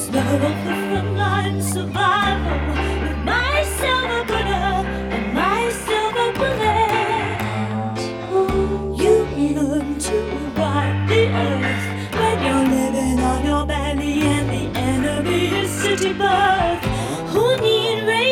Smell of the frontline survival with my silver bullet and my silver bullet. You learn to ride the earth when you're living on your belly and the enemy is city bird.